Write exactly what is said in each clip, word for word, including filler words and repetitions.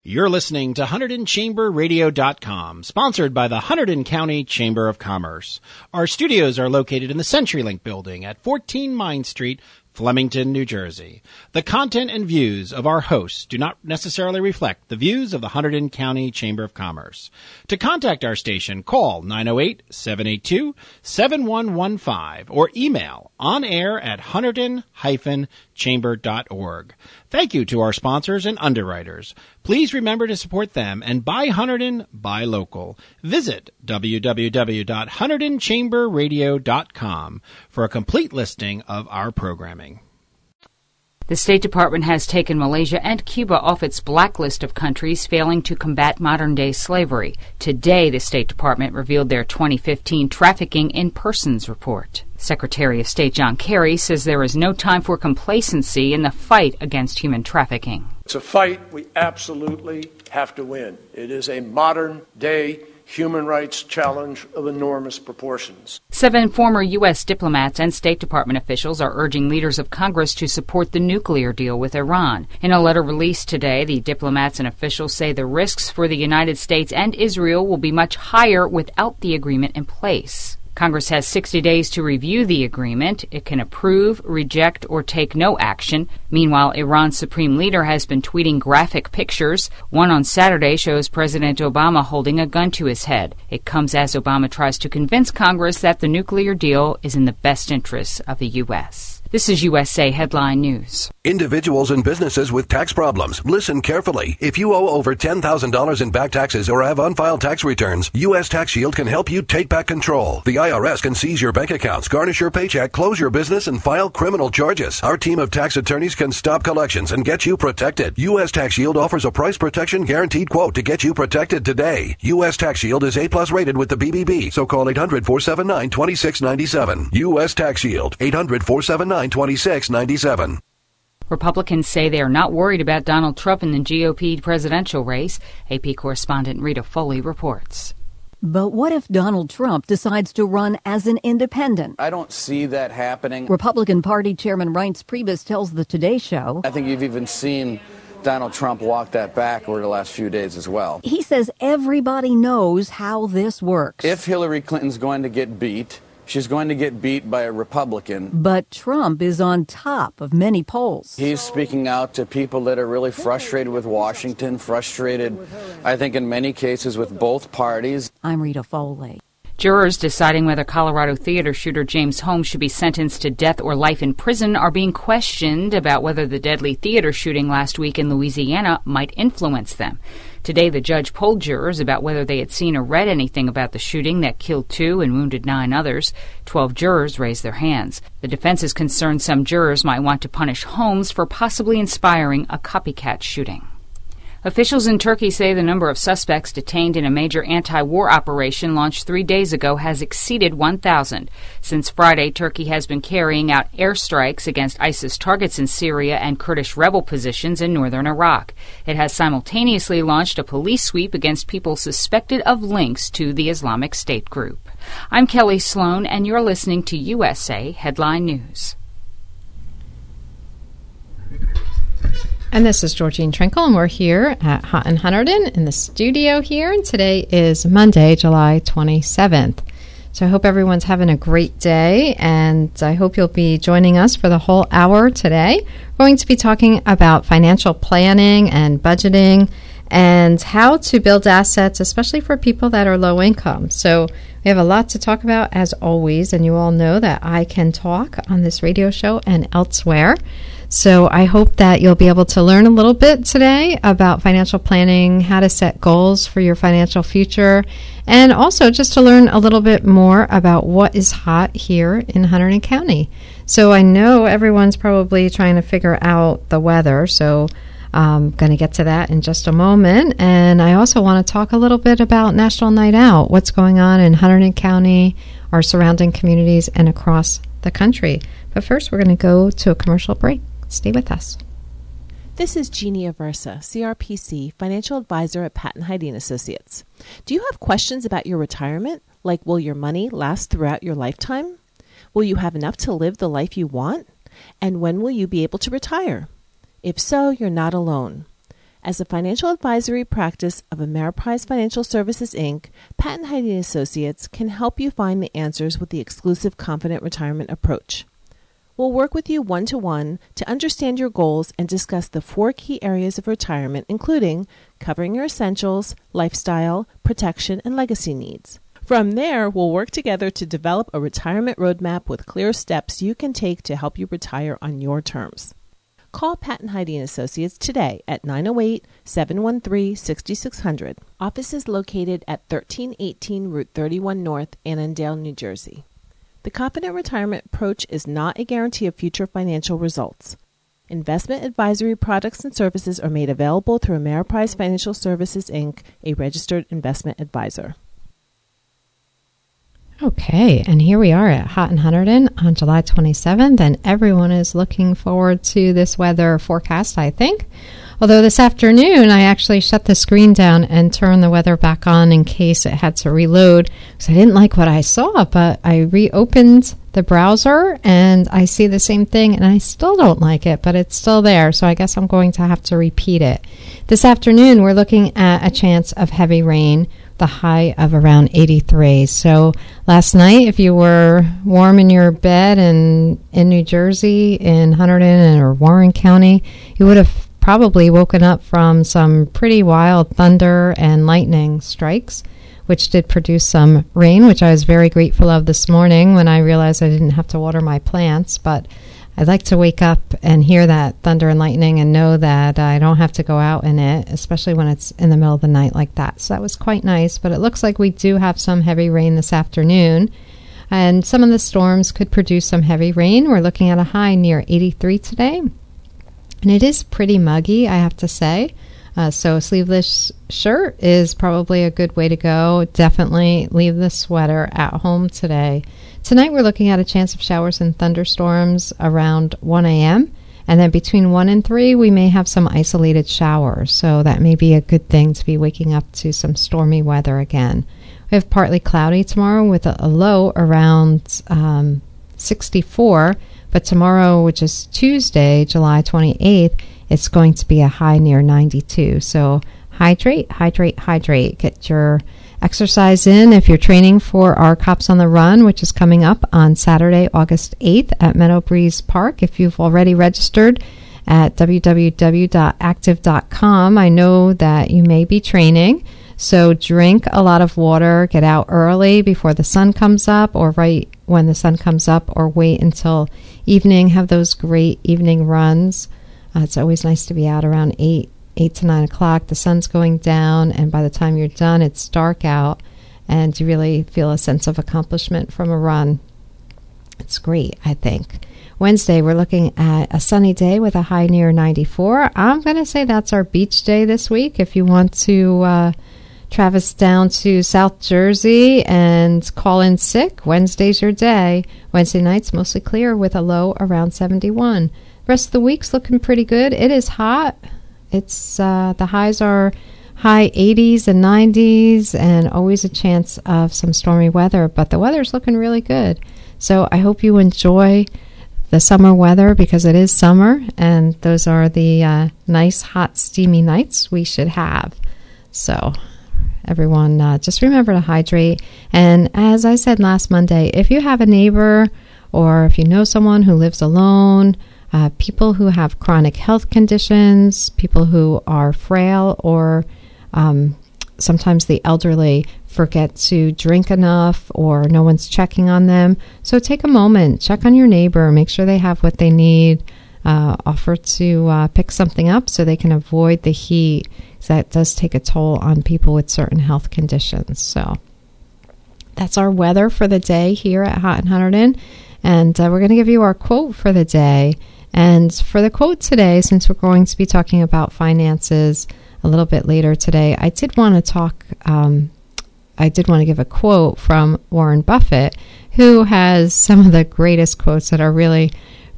You're listening to Hunterdon Chamber Radio dot com, sponsored by the Hunterdon County Chamber of Commerce. Our studios are located in the CenturyLink building at fourteen Mine Street, Flemington, New Jersey. The content and views of our hosts do not necessarily reflect the views of the Hunterdon County Chamber of Commerce. To contact our station, call nine oh eight, seven eight two, seven one one five or email onair at hunterdon dash chamber dot org. Thank you to our sponsors and underwriters. Please remember to support them and buy Hunterdon, buy local. Visit w w w dot hunterdon chamber radio dot com for a complete listing of our programming. The State Department has taken Malaysia and Cuba off its blacklist of countries failing to combat modern-day slavery. Today, the State Department revealed their twenty fifteen Trafficking in Persons report. Secretary of State John Kerry says there is no time for complacency in the fight against human trafficking. It's a fight we absolutely have to win. It is a modern-day human rights challenge of enormous proportions. Seven former U S diplomats and State Department officials are urging leaders of Congress to support the nuclear deal with Iran. In a letter released today, the diplomats and officials say the risks for the United States and Israel will be much higher without the agreement in place. Congress has sixty days to review the agreement. It can approve, reject, or take no action. Meanwhile, Iran's supreme leader has been tweeting graphic pictures. One on Saturday shows President Obama holding a gun to his head. It comes as Obama tries to convince Congress that the nuclear deal is in the best interests of the U S This is U S A Headline News. Individuals and businesses with tax problems, listen carefully. If you owe over ten thousand dollars in back taxes or have unfiled tax returns, U S Tax Shield can help you take back control. The I R S can seize your bank accounts, garnish your paycheck, close your business, and file criminal charges. Our team of tax attorneys can stop collections and get you protected. U S Tax Shield offers a price protection guaranteed quote to get you protected today. U S Tax Shield is A plus rated with the B B B, so call eight hundred, four seven nine, two six nine seven. U S Tax Shield, eight hundred, four seven nine, two six nine seven. Republicans say they are not worried about Donald Trump in the G O P presidential race. A P correspondent Rita Foley reports. But what if Donald Trump decides to run as an independent? I don't see that happening. Republican Party Chairman Reince Priebus tells the Today Show. I think you've even seen Donald Trump walk that back over the last few days as well. He says everybody knows how this works. If Hillary Clinton's going to get beat, she's going to get beat by a Republican. But Trump is on top of many polls. He's speaking out to people that are really frustrated with Washington, frustrated, I think, in many cases with both parties. I'm Rita Foley. Jurors deciding whether Colorado theater shooter James Holmes should be sentenced to death or life in prison are being questioned about whether the deadly theater shooting last week in Louisiana might influence them. Today, the judge polled jurors about whether they had seen or read anything about the shooting that killed two and wounded nine others. Twelve jurors raised their hands. The defense is concerned some jurors might want to punish Holmes for possibly inspiring a copycat shooting. Officials in Turkey say the number of suspects detained in a major anti-war operation launched three days ago has exceeded one thousand. Since Friday, Turkey has been carrying out airstrikes against ISIS targets in Syria and Kurdish rebel positions in northern Iraq. It has simultaneously launched a police sweep against people suspected of links to the Islamic State group. I'm Kelly Sloan, and you're listening to U S A Headline News. And this is Georgine Trinkle, and we're here at Hot and Hunterdon in the studio here, and today is Monday, July twenty-seventh. So I hope everyone's having a great day, and I hope you'll be joining us for the whole hour today. We're going to be talking about financial planning and budgeting and how to build assets, especially for people that are low income. So we have a lot to talk about, as always, and you all know that I can talk on this radio show and elsewhere. So I hope that you'll be able to learn a little bit today about financial planning, how to set goals for your financial future, and also just to learn a little bit more about what is hot here in Hunterdon County. So I know everyone's probably trying to figure out the weather, so I'm going to get to that in just a moment. And I also want to talk a little bit about National Night Out, what's going on in Hunterdon County, our surrounding communities, and across the country. But first, we're going to go to a commercial break. Stay with us. This is Jeannie Aversa, C R P C, Financial Advisor at Patton Hyde Associates. Do you have questions about your retirement, like will your money last throughout your lifetime? Will you have enough to live the life you want? And when will you be able to retire? If so, you're not alone. As a financial advisory practice of Ameriprise Financial Services, Incorporated, Pat and Heidi Associates can help you find the answers with the exclusive Confident Retirement approach. We'll work with you one-to-one to understand your goals and discuss the four key areas of retirement, including covering your essentials, lifestyle, protection, and legacy needs. From there, we'll work together to develop a retirement roadmap with clear steps you can take to help you retire on your terms. Call Pat and Heidi and Associates today at nine oh eight, seven one three, six six zero zero. Office is located at thirteen eighteen Route thirty-one North, Annandale, New Jersey. The Confident Retirement approach is not a guarantee of future financial results. Investment advisory products and services are made available through Ameriprise Financial Services, Incorporated, a registered investment advisor. Okay, and here we are at Hot in Hunterdon on July twenty-seventh, and everyone is looking forward to this weather forecast, I think. Although this afternoon, I actually shut the screen down and turned the weather back on in case it had to reload, because I didn't like what I saw, but I reopened the browser, and I see the same thing, and I still don't like it, but it's still there, so I guess I'm going to have to repeat it. This afternoon, we're looking at a chance of heavy rain, the high of around eighty-three. So last night, if you were warm in your bed in, in New Jersey, in Hunterdon or Warren County, you would have probably woken up from some pretty wild thunder and lightning strikes, which did produce some rain, which I was very grateful of this morning when I realized I didn't have to water my plants. But I'd like to wake up and hear that thunder and lightning and know that I don't have to go out in it, especially when it's in the middle of the night like that. So that was quite nice, but it looks like we do have some heavy rain this afternoon, and some of the storms could produce some heavy rain. We're looking at a high near eighty-three today, and it is pretty muggy, I have to say. Uh, so a sleeveless shirt is probably a good way to go. Definitely leave the sweater at home today. Tonight we're looking at a chance of showers and thunderstorms around one a.m. And then between one and three, we may have some isolated showers. So that may be a good thing to be waking up to some stormy weather again. We have partly cloudy tomorrow with a, a low around um, sixty-four. But tomorrow, which is Tuesday, July twenty-eighth, it's going to be a high near ninety-two. So hydrate, hydrate, hydrate. Get your exercise in if you're training for our Cops on the Run, which is coming up on Saturday, August eighth at Meadow Breeze Park. If you've already registered at w w w dot active dot com, I know that you may be training. So drink a lot of water, get out early before the sun comes up, or right when the sun comes up, or wait until evening. Have those great evening runs. Uh, it's always nice to be out around eight, eight to nine o'clock. The sun's going down, and by the time you're done, it's dark out, and you really feel a sense of accomplishment from a run. It's great, I think. Wednesday, we're looking at a sunny day with a high near ninety-four. I'm going to say that's our beach day this week. If you want to uh, traverse down to South Jersey and call in sick, Wednesday's your day. Wednesday night's mostly clear with a low around seventy-one. The rest of the week's looking pretty good. It is hot. It's uh, the highs are high eighties and nineties, and always a chance of some stormy weather, but the weather's looking really good. So I hope you enjoy the summer weather, because it is summer, and those are the uh, nice, hot, steamy nights we should have. So everyone, uh, just remember to hydrate. And as I said last Monday, if you have a neighbor or if you know someone who lives alone, uh, people who have chronic health conditions, people who are frail, or um, sometimes the elderly forget to drink enough, or no one's checking on them. So take a moment, check on your neighbor, make sure they have what they need, uh, offer to uh, pick something up so they can avoid the heat. That does take a toll on people with certain health conditions. So that's our weather for the day here at Hot in Hunterdon. And uh, we're going to give you our quote for the day. And for the quote today, since we're going to be talking about finances a little bit later today, I did want to talk, um, I did want to give a quote from Warren Buffett, who has some of the greatest quotes that are really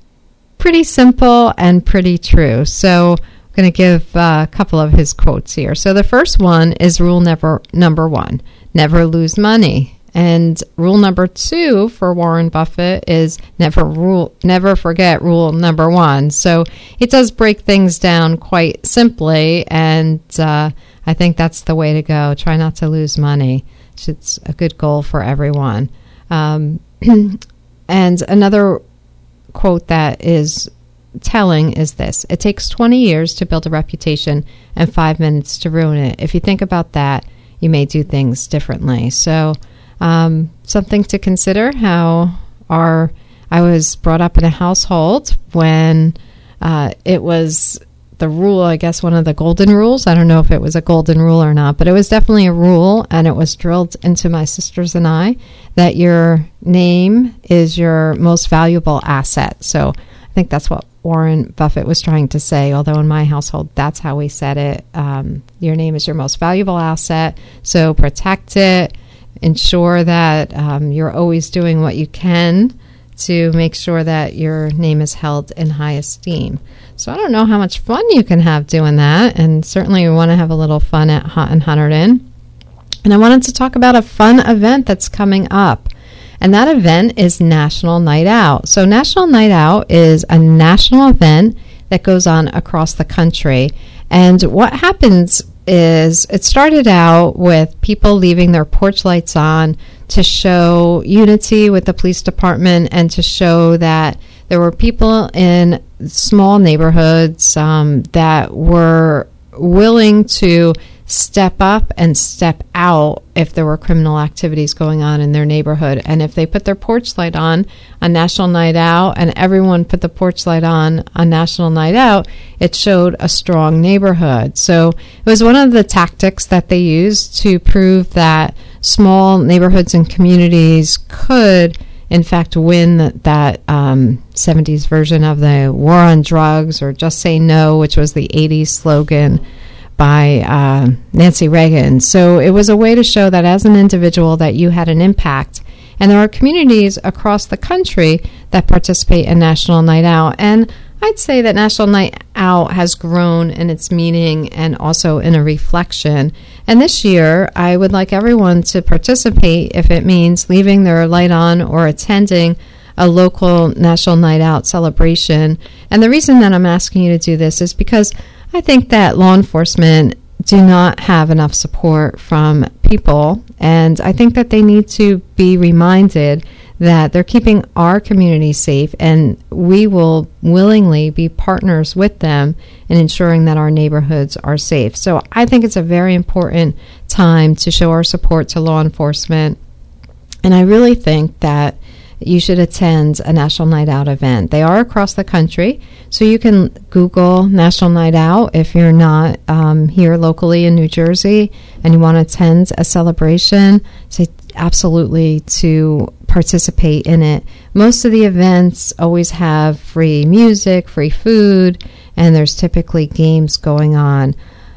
pretty simple and pretty true. So I'm going to give uh, a couple of his quotes here. So the first one is rule never, number one, never lose money. And rule number two for Warren Buffett is never rule, never forget rule number one. So it does break things down quite simply, and uh, I think that's the way to go. Try not to lose money. It's a good goal for everyone. Um, and another quote that is telling is this: it takes twenty years to build a reputation and five minutes to ruin it. If you think about that, you may do things differently. So um, something to consider. How our I was brought up in a household when uh, it was the rule, I guess one of the golden rules. I don't know if it was a golden rule or not, but it was definitely a rule, and it was drilled into my sisters and I that your name is your most valuable asset. So I think that's what Warren Buffett was trying to say, although in my household, that's how we said it. Um, your name is your most valuable asset, so protect it. Ensure that um, you're always doing what you can to make sure that your name is held in high esteem. So I don't know how much fun you can have doing that, and certainly we want to have a little fun at Hot and Hunterdon. And I wanted to talk about a fun event that's coming up. And that event is National Night Out. So National Night Out is a national event that goes on across the country. And what happens is it started out with people leaving their porch lights on to show unity with the police department and to show that there were people in small neighborhoods um, that were willing to step up and step out if there were criminal activities going on in their neighborhood. And if they put their porch light on on National Night Out and everyone put the porch light on on National Night Out, it showed a strong neighborhood. So it was one of the tactics that they used to prove that small neighborhoods and communities could in fact win that, that um, seventies version of the war on drugs, or Just Say No, which was the eighties slogan by uh, Nancy Reagan. So it was a way to show that as an individual that you had an impact. And there are communities across the country that participate in National Night Out. And I'd say that National Night Out has grown in its meaning and also in a reflection. And this year, I would like everyone to participate if it means leaving their light on or attending a local National Night Out celebration. And the reason that I'm asking you to do this is because I think that law enforcement do not have enough support from people, and I think that they need to be reminded that they're keeping our community safe, and we will willingly be partners with them in ensuring that our neighborhoods are safe. So I think it's a very important time to show our support to law enforcement, and I really think that you should attend a National Night Out event. They are across the country, so you can Google National Night Out if you're not um, here locally in New Jersey and you want to attend a celebration. Say absolutely to participate in it. Most of the events always have free music, free food, and there's typically games going on.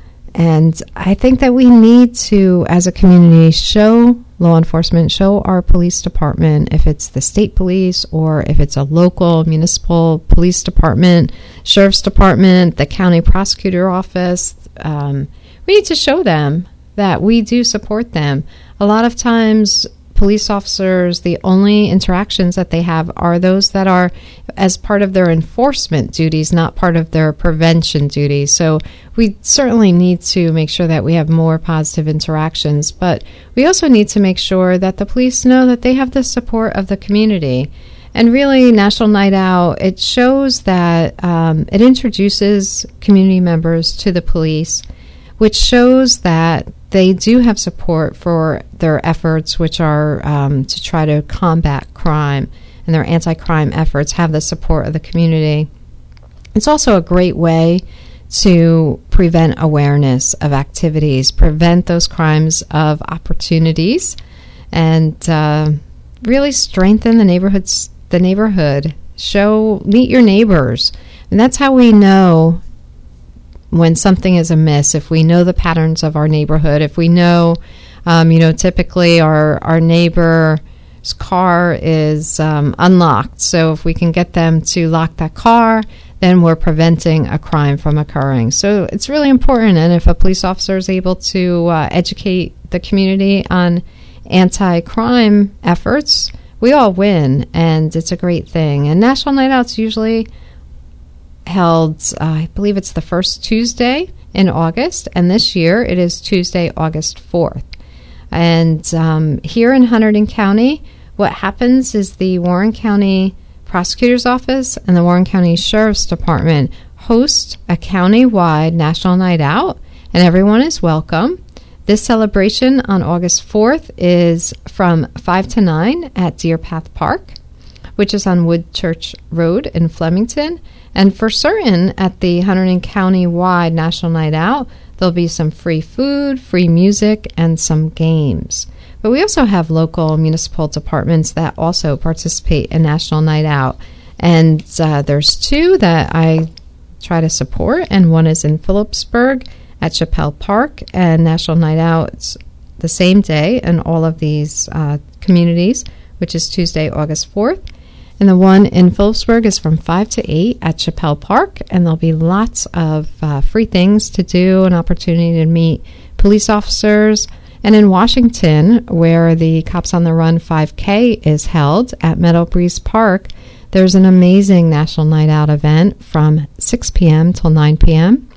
And I think that we need to, as a community, show law enforcement, show our police department, if it's the state police or if it's a local municipal police department, sheriff's department, the county prosecutor office, um, we need to show them that we do support them. A lot of times police officers, the only interactions that they have are those that are as part of their enforcement duties, not part of their prevention duties. So we certainly need to make sure that we have more positive interactions, but we also need to make sure that the police know that they have the support of the community. And really, National Night Out, it shows that um, it introduces community members to the police, which shows that they do have support for their efforts, which are um, to try to combat crime, and their anti-crime efforts have the support of the community. It's also a great way to prevent awareness of activities, prevent those crimes of opportunities, and uh, really strengthen the neighborhoods, the neighborhood. Show, meet your neighbors, and that's how we know when something is amiss. If we know the patterns of our neighborhood, if we know, um, you know, typically our our neighbor's car is um, unlocked, so if we can get them to lock that car, then we're preventing a crime from occurring. So it's really important, and if a police officer is able to uh, educate the community on anti-crime efforts, we all win, and it's a great thing. And National Night Out's usually held, uh, I believe it's the first Tuesday in August, and this year it is Tuesday, August fourth. And um, here in Hunterdon County, what happens is the Warren County Prosecutor's Office and the Warren County Sheriff's Department host a county-wide National Night Out, and everyone is welcome. This celebration on August fourth is from five to nine at Deer Path Park, which is on Woodchurch Road in Flemington. And for certain, at the Hunterdon County-wide National Night Out, there'll be some free food, free music, and some games. But we also have local municipal departments that also participate in National Night Out. And uh, there's two that I try to support, and one is in Phillipsburg at Chappell Park, and National Night Out the same day in all of these uh, communities, which is Tuesday, August fourth. And the one in Phillipsburg is from five to eight at Chappell Park, and there'll be lots of uh, free things to do, an opportunity to meet police officers. And in Washington, where the Cops on the Run five K is held at Meadow Breeze Park, there's an amazing National Night Out event from six p.m. till nine p.m.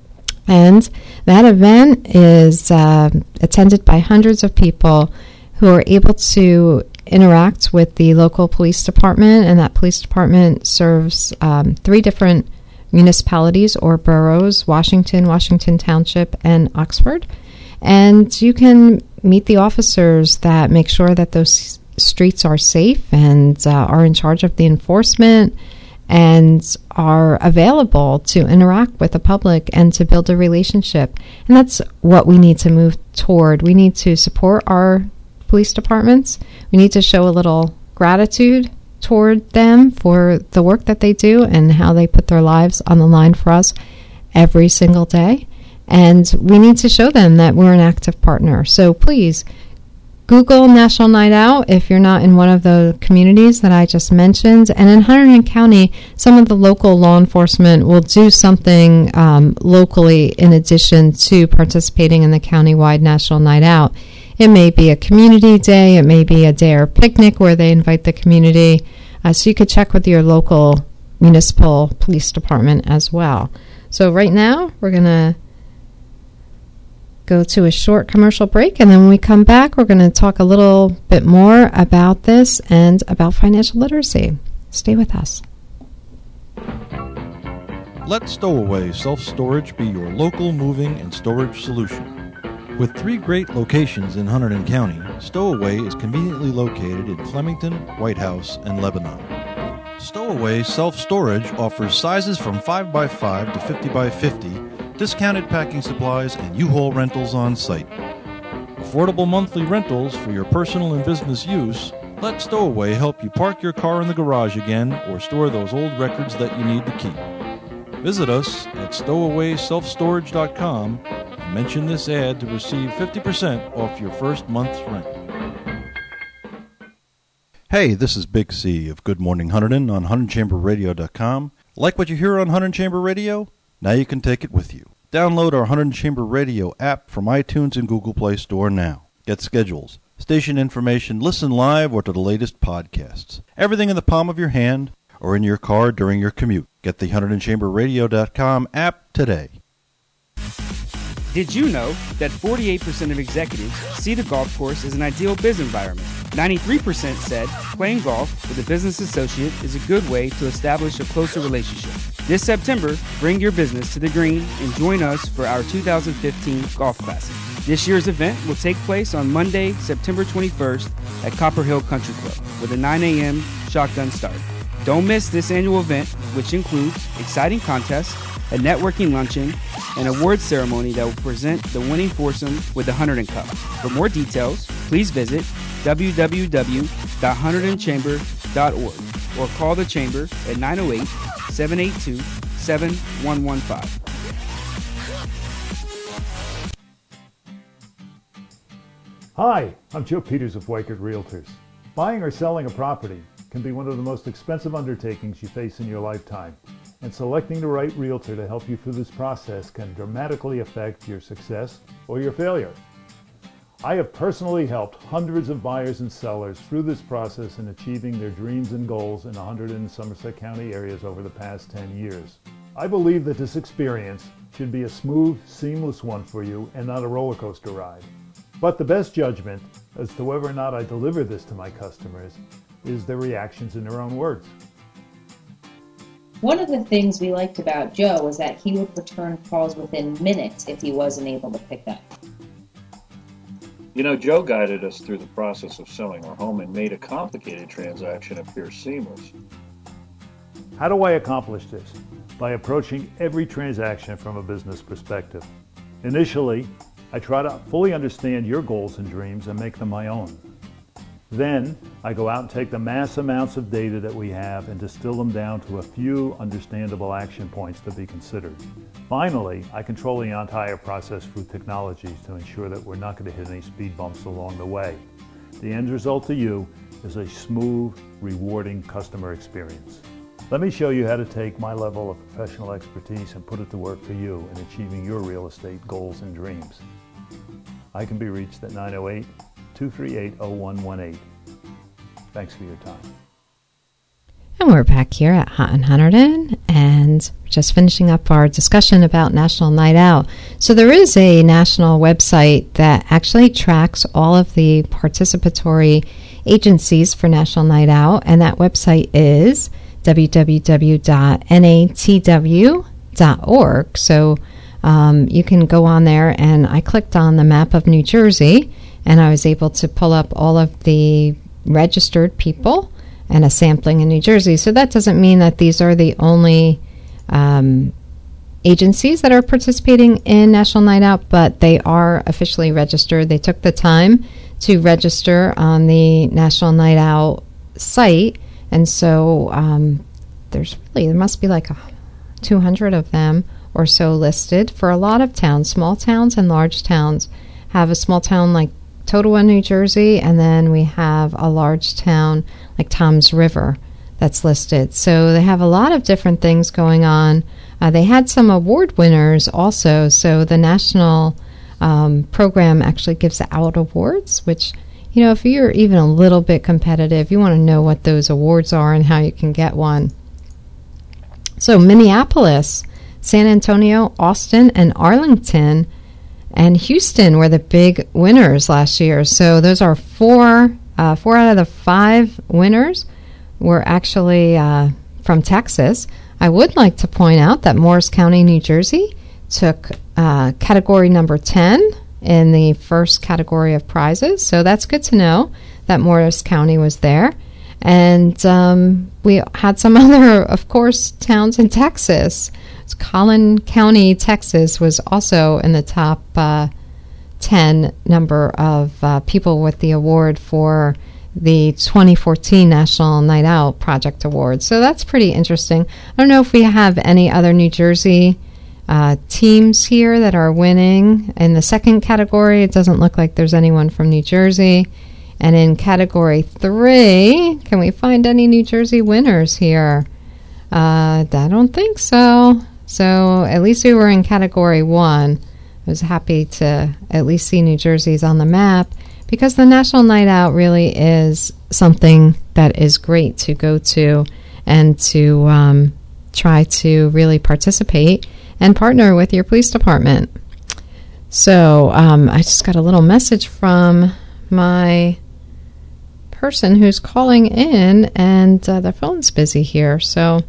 And that event is uh, attended by hundreds of people who are able to interact with the local police department, and that police department serves um, three different municipalities or boroughs: Washington, Washington Township, and Oxford. And you can meet the officers that make sure that those streets are safe and uh, are in charge of the enforcement and are available to interact with the public and to build a relationship. And that's what we need to move toward. We need to support our police departments. We need to show a little gratitude toward them for the work that they do and how they put their lives on the line for us every single day. And we need to show them that we're an active partner. So please, Google National Night Out if you're not in one of the communities that I just mentioned. And in Hunterdon County, some of the local law enforcement will do something um, locally in addition to participating in the county-wide National Night Out. It may be a community day, it may be a dare picnic where they invite the community. Uh, so you could check with your local municipal police department as well. So right now, we're going to go to a short commercial break, and then when we come back, we're going to talk a little bit more about this and about financial literacy. Stay with us. Let Stowaway Self-Storage be your local moving and storage solution. With three great locations in Hunterdon County, Stowaway is conveniently located in Flemington, White House, and Lebanon. Stowaway Self-Storage offers sizes from five by five to fifty by fifty, discounted packing supplies, and U-Haul rentals on site. Affordable monthly rentals for your personal and business use. Let Stowaway help you park your car in the garage again or store those old records that you need to keep. Visit us at stowaway self storage dot com and mention this ad to receive fifty percent off your first month's rent. Hey, this is Big C of Good Morning Hunterdon on Hunterdon Chamber Radio dot com. Like what you hear on Hunterdon Chamber Radio? Now you can take it with you. Download our Hunterdon Chamber Radio app from iTunes and Google Play Store now. Get schedules, station information, listen live, or to the latest podcasts. Everything in the palm of your hand or in your car during your commute. Get the Hunterdon Chamber Radio dot com app today. Did you know that forty-eight percent of executives see the golf course as an ideal business environment? ninety-three percent said playing golf with a business associate is a good way to establish a closer relationship. This September, bring your business to the green and join us for our two thousand fifteen Golf Classic. This year's event will take place on Monday, September twenty-first at Copper Hill Country Club with a nine a.m. shotgun start. Don't miss this annual event, which includes exciting contests, a networking luncheon, and award ceremony that will present the winning foursome with the Hunterdon Cup. For more details, please visit w w w dot hunterdon chamber dot org or call the Chamber at nine oh eight, seven eight two, seven one one five. Hi, I'm Joe Peters of Weichert Realtors. Buying or selling a property can be one of the most expensive undertakings you face in your lifetime, and selecting the right realtor to help you through this process can dramatically affect your success or your failure. I have personally helped hundreds of buyers and sellers through this process in achieving their dreams and goals in one hundred in Somerset County areas over the past ten years. I believe that this experience should be a smooth, seamless one for you and not a roller coaster ride. But the best judgment as to whether or not I deliver this to my customers is their reactions in their own words. One of the things we liked about Joe was that he would return calls within minutes if he wasn't able to pick up. You know, Joe guided us through the process of selling our home and made a complicated transaction appear seamless. How do I accomplish this? By approaching every transaction from a business perspective. Initially, I try to fully understand your goals and dreams and make them my own. Then, I go out and take the mass amounts of data that we have and distill them down to a few understandable action points to be considered. Finally, I control the entire process through technologies to ensure that we're not going to hit any speed bumps along the way. The end result to you is a smooth, rewarding customer experience. Let me show you how to take my level of professional expertise and put it to work for you in achieving your real estate goals and dreams. I can be reached at nine oh eight, two three eight, oh one one eight. Thanks for your time. And we're back here at Hot and Hunterdon, and just finishing up our discussion about National Night Out. So there is a national website that actually tracks all of the participatory agencies for National Night Out, and that website is w w w dot n a t w dot org. So um, you can go on there, and I clicked on the map of New Jersey, and I was able to pull up all of the registered people and a sampling in New Jersey. So that doesn't mean that these are the only um, agencies that are participating in National Night Out, but they are officially registered. They took the time to register on the National Night Out site, and so um, there's really, there must be like a two hundred of them or so listed for a lot of towns. Small towns and large towns have a small town like Totowa, New Jersey, and then we have a large town like Toms River that's listed. So they have a lot of different things going on. Uh, they had some award winners also, so the national um, program actually gives out awards, which, you know, if you're even a little bit competitive, you want to know what those awards are and how you can get one. So Minneapolis, San Antonio, Austin, and Arlington and Houston were the big winners last year. So those are four, uh, four out of the five winners were actually uh, from Texas. I would like to point out that Morris County, New Jersey, took uh, category number ten in the first category of prizes. So that's good to know that Morris County was there. And um, we had some other, of course, towns in Texas. Collin County, Texas, was also in the top uh, ten number of uh, people with the award for the twenty fourteen National Night Out Project Award. So that's pretty interesting. I don't know if we have any other New Jersey uh, teams here that are winning. In the second category, it doesn't look like there's anyone from New Jersey. And in category three, can we find any New Jersey winners here? Uh, I don't think so. So at least we were in category one. I was happy to at least see New Jersey's on the map, because the National Night Out really is something that is great to go to and to um, try to really participate and partner with your police department. So um, I just got a little message from my person who's calling in, and uh, the phone's busy here. So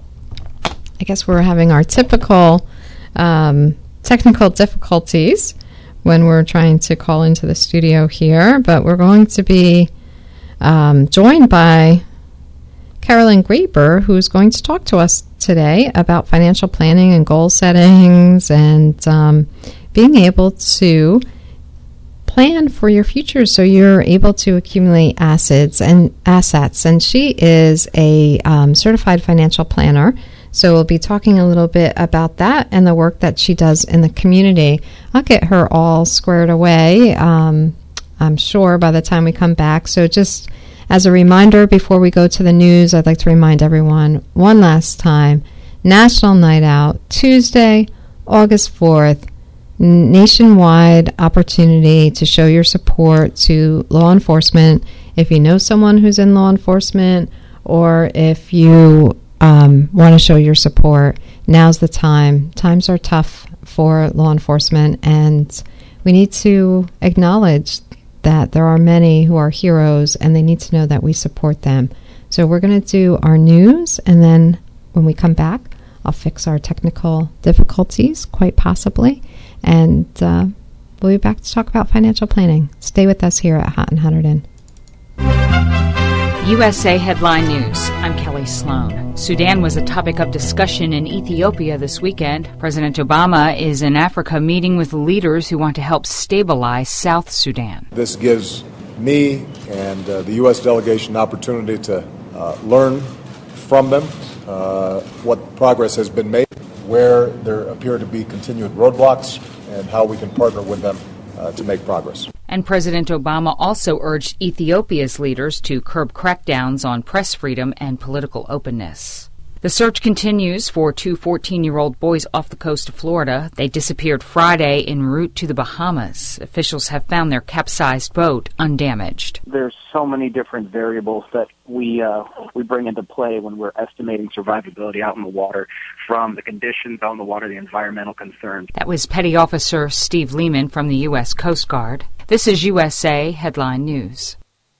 I guess we're having our typical um, technical difficulties when we're trying to call into the studio here, but we're going to be um, joined by Carolyn Graber, who's going to talk to us today about financial planning and goal settings and um, being able to plan for your future so you're able to accumulate assets and assets. And she is a um, certified financial planner. So we'll be talking a little bit about that and the work that she does in the community. I'll get her all squared away, um, I'm sure, by the time we come back. So just as a reminder, before we go to the news, I'd like to remind everyone one last time, National Night Out, Tuesday, August fourth, nationwide opportunity to show your support to law enforcement. If you know someone who's in law enforcement, or if you um, want to show your support, now's the time. Times are tough for law enforcement, and we need to acknowledge that there are many who are heroes, and they need to know that we support them. So we're going to do our news, and then when we come back, I'll fix our technical difficulties, quite possibly, and uh, we'll be back to talk about financial planning. Stay with us here at Hot and Hunterdon. U S A Headline News. I'm Kelly Sloan. Sudan was a topic of discussion in Ethiopia this weekend. President Obama is in Africa meeting with leaders who want to help stabilize South Sudan. This gives me and uh, the U S delegation an opportunity to uh, learn from them uh, what progress has been made, where there appear to be continued roadblocks, and how we can partner with them uh, to make progress. And President Obama also urged Ethiopia's leaders to curb crackdowns on press freedom and political openness. The search continues for two fourteen-year-old boys off the coast of Florida. They disappeared Friday en route to the Bahamas. Officials have found their capsized boat undamaged. There's so many different variables that we uh, we bring into play when we're estimating survivability out in the water, from the conditions on the water, the environmental concerns. That was Petty Officer Steve Lehman from the U S Coast Guard. This is U S A Headline News.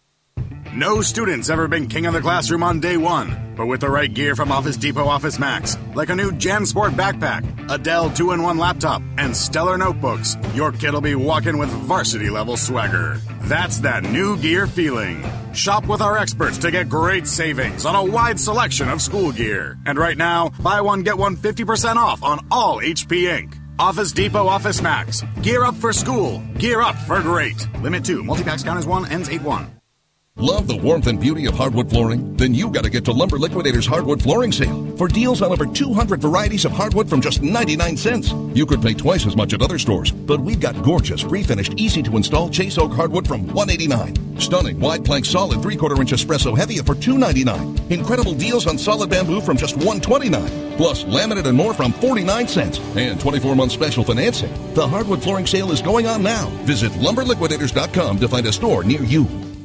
No student's ever been king of the classroom on day one, but with the right gear from Office Depot Office Max, like a new JanSport backpack, a Dell two in one laptop, and stellar notebooks, your kid will be walking with varsity-level swagger. That's that new gear feeling. Shop with our experts to get great savings on a wide selection of school gear. And right now, buy one, get one fifty percent off on all H P Ink. Office Depot Office Max. Gear up for school. Gear up for great. Limit two. Multi-packs count as one, ends eight one. Love the warmth and beauty of hardwood flooring? Then you got to get to Lumber Liquidators Hardwood Flooring Sale for deals on over two hundred varieties of hardwood from just ninety-nine cents. You could pay twice as much at other stores, but we've got gorgeous, refinished, easy-to-install Chase Oak hardwood from one eighty-nine. Stunning wide plank solid three-quarter inch espresso heavy for two ninety-nine. Incredible deals on solid bamboo from just one twenty-nine. Plus laminate and more from forty-nine cents. And twenty-four month special financing. The hardwood flooring sale is going on now. Visit lumber liquidators dot com to find a store near you.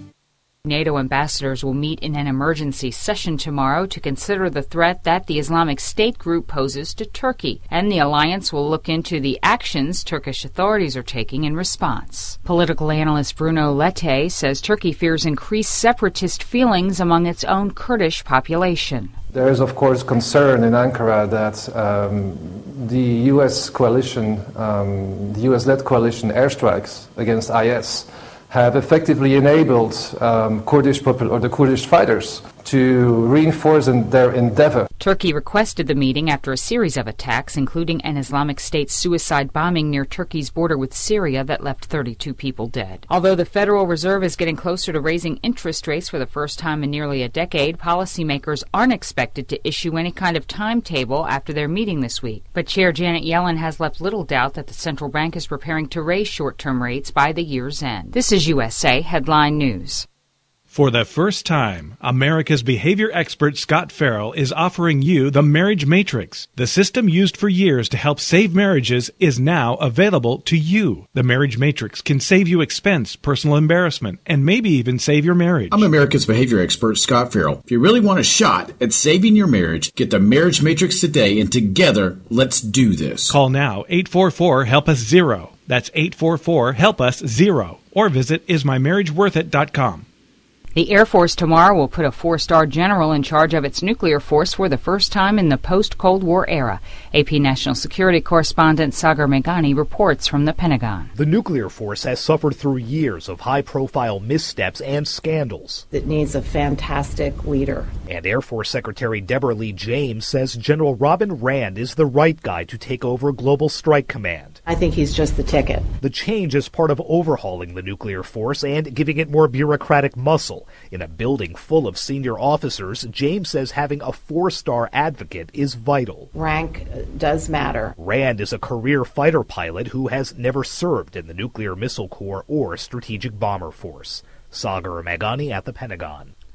NATO ambassadors will meet in an emergency session tomorrow to consider the threat that the Islamic State group poses to Turkey, and the alliance will look into the actions Turkish authorities are taking in response. Political analyst Bruno Lette says Turkey fears increased separatist feelings among its own Kurdish population. There is, of course, concern in Ankara that um, the U S coalition, um, the U S-led coalition airstrikes against I S have effectively enabled um, Kurdish popul- or the Kurdish fighters to reinforce in their endeavor. Turkey requested the meeting after a series of attacks, including an Islamic State suicide bombing near Turkey's border with Syria that left thirty-two people dead. Although the Federal Reserve is getting closer to raising interest rates for the first time in nearly a decade, policymakers aren't expected to issue any kind of timetable after their meeting this week. But Chair Janet Yellen has left little doubt that the central bank is preparing to raise short-term rates by the year's end. This is U S A Headline News. For the first time, America's behavior expert Scott Farrell is offering you the Marriage Matrix. The system used for years to help save marriages is now available to you. The Marriage Matrix can save you expense, personal embarrassment, and maybe even save your marriage. I'm America's behavior expert Scott Farrell. If you really want a shot at saving your marriage, get the Marriage Matrix today, and together, let's do this. Call now, eight four four, help us zero. That's eight four four, help us zero. Or visit is my marriage worth it dot com. The Air Force tomorrow will put a four-star general in charge of its nuclear force for the first time in the post-Cold War era. A P National Security Correspondent Sagar Meghani reports from the Pentagon. The nuclear force has suffered through years of high-profile missteps and scandals. It needs a fantastic leader. And Air Force Secretary Deborah Lee James says General Robin Rand is the right guy to take over Global Strike Command. I think he's just the ticket. The change is part of overhauling the nuclear force and giving it more bureaucratic muscle. In a building full of senior officers, James says having a four-star advocate is vital. Rank does matter. Rand is a career fighter pilot who has never served in the Nuclear Missile Corps or Strategic Bomber Force. Sagar Meghani at the Pentagon.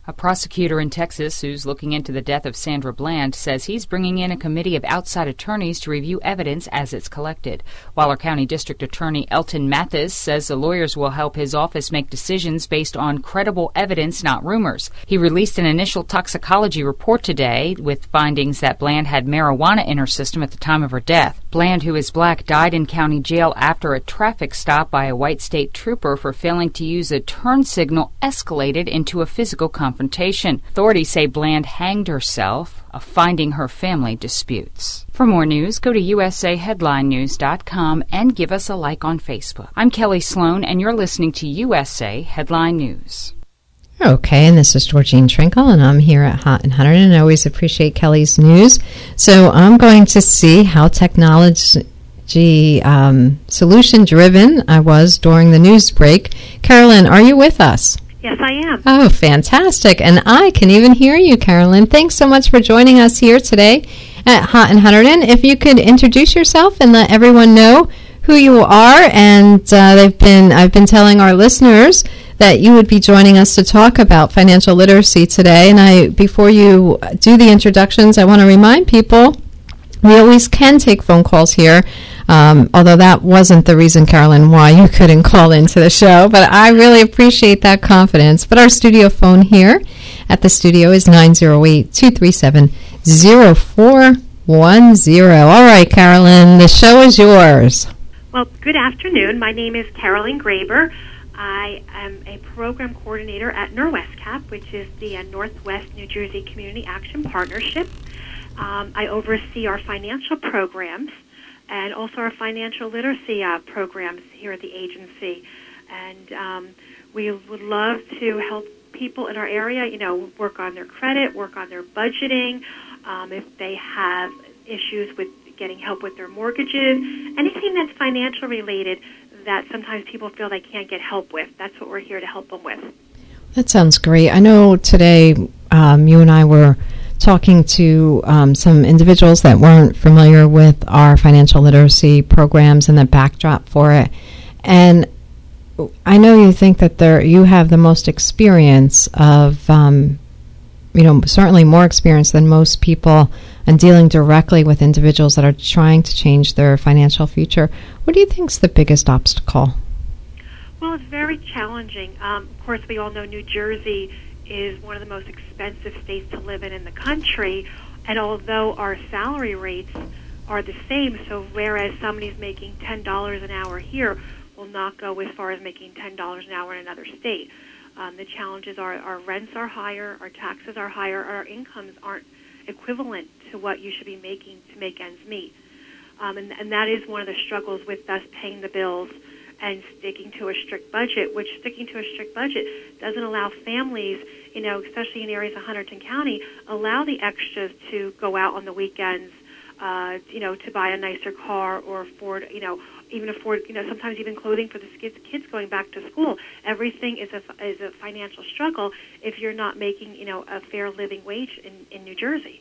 A prosecutor in Texas who's looking into the death of Sandra Bland says he's bringing in a committee of outside attorneys to review evidence as it's collected. Waller County District Attorney Elton Mathis says the lawyers will help his office make decisions based on credible evidence, not rumors. He released an initial toxicology report today with findings that Bland had marijuana in her system at the time of her death. Bland, who is black, died in county jail after a traffic stop by a white state trooper for failing to use a turn signal escalated into a physical confrontation. Authorities say Bland hanged herself, a finding her family disputes. For more news, go to U S A headline news dot com and give us a like on Facebook. I'm Kelly Sloan, and you're listening to U S A Headline News. Okay, and this is Georgine Trinkle, and I'm here at Hot and Hunter, and I always appreciate Kelly's news. So I'm going to see how technology um, solution-driven I was during the news break. Carolyn, are you with us? Yes, I am. Oh, fantastic. And I can even hear you, Carolyn. Thanks so much for joining us here today at Hot and Hunterdon. If you could introduce yourself and let everyone know who you are. And uh, they've been I've been telling our listeners that you would be joining us to talk about financial literacy today. And I, before you do the introductions, I want to remind people we always can take phone calls here. Um, although that wasn't the reason, Carolyn, why you couldn't call into the show. But I really appreciate that confidence. But our studio phone here at the studio is nine oh eight, two three seven, oh four one oh. All right, Carolyn, the show is yours. Well, good afternoon. My name is Carolyn Graber. I am a program coordinator at NORWESCAP, which is the uh, Northwest New Jersey Community Action Partnership. Um, I oversee our financial programs and also our financial literacy uh, programs here at the agency. And um, we would love to help people in our area, you know, work on their credit, work on their budgeting, um, if they have issues with getting help with their mortgages, anything that's financial related that sometimes people feel they can't get help with. That's what we're here to help them with. That sounds great. I know today um, you and I were talking to um, some individuals that weren't familiar with our financial literacy programs and the backdrop for it. And I know you think that there you have the most experience of, um, you know, certainly more experience than most people in dealing directly with individuals that are trying to change their financial future. What do you think is the biggest obstacle? Well, it's very challenging. Um, of course, we all know New Jersey is one of the most expensive states to live in in the country, and although our salary rates are the same, so whereas somebody's making ten dollars an hour here will not go as far as making ten dollars an hour in another state. Um, the challenges are our rents are higher, our taxes are higher, our incomes aren't equivalent to what you should be making to make ends meet. Um, and, and that is one of the struggles with us paying the bills and sticking to a strict budget, which sticking to a strict budget doesn't allow families, you know, especially in areas of Hunterdon County, allow the extras to go out on the weekends, uh, you know, to buy a nicer car or afford, you know, even afford, you know, sometimes even clothing for the kids, kids going back to school. Everything is a, is a financial struggle if you're not making, you know, a fair living wage in, in New Jersey.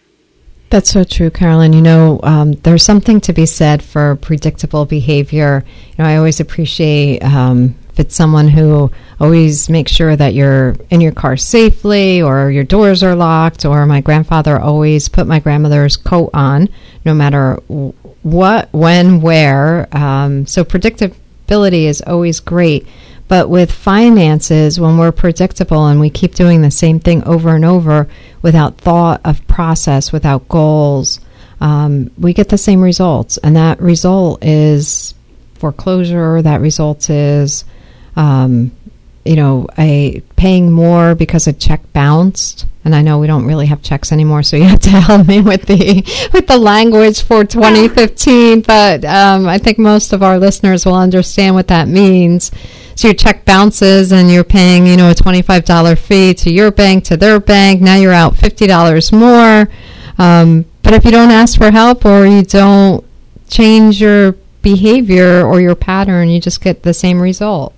That's so true, Carolyn. You know, um, there's something to be said for predictable behavior. You know, I always appreciate um, if it's someone who always makes sure that you're in your car safely or your doors are locked, or my grandfather always put my grandmother's coat on no matter what, when, where. Um, so predictability is always great. But with finances, when we're predictable and we keep doing the same thing over and over without thought of process, without goals, um, we get the same results. And that result is foreclosure. That result is, um, you know, a paying more because a check bounced. And I know we don't really have checks anymore, so you have to help me with the with the language for twenty fifteen. But um, I think most of our listeners will understand what that means. So your check bounces and you're paying, you know, a twenty-five dollars fee to your bank, to their bank. Now you're out fifty dollars more. Um, but if you don't ask for help or you don't change your behavior or your pattern, you just get the same result.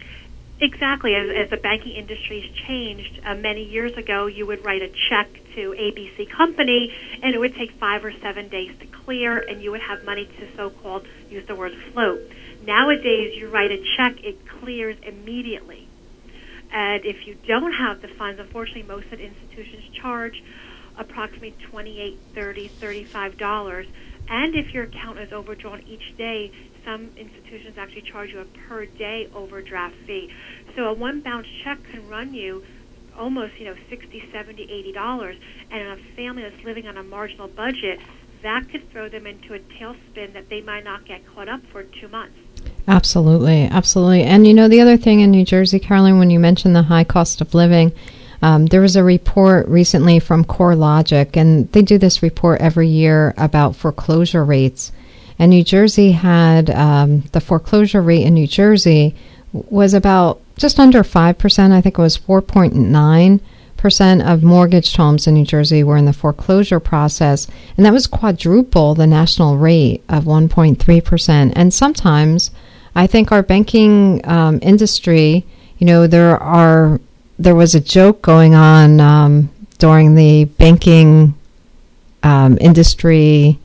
Exactly. As, as the banking industry has changed, uh, many years ago you would write a check to A B C Company and it would take five or seven days to clear and you would have money to so-called, use the word float. Nowadays you write a check, it clears immediately. And if you don't have the funds, unfortunately, most of the institutions charge approximately twenty-eight dollars, thirty dollars, thirty-five dollars. And if your account is overdrawn each day, some institutions actually charge you a per day overdraft fee. So a one bounce check can run you almost, you know, sixty dollars, seventy dollars, eighty dollars. And in a family that's living on a marginal budget, that could throw them into a tailspin that they might not get caught up for two months. Absolutely, absolutely. And you know, the other thing in New Jersey, Carolyn, when you mentioned the high cost of living, um, there was a report recently from CoreLogic, and they do this report every year about foreclosure rates. And New Jersey had um, the foreclosure rate in New Jersey was about just under five percent. I think it was four point nine percent of mortgaged homes in New Jersey were in the foreclosure process, and that was quadruple the national rate of one point three percent. And sometimes I think our banking um, industry, you know, there are there was a joke going on um, during the banking um, industry.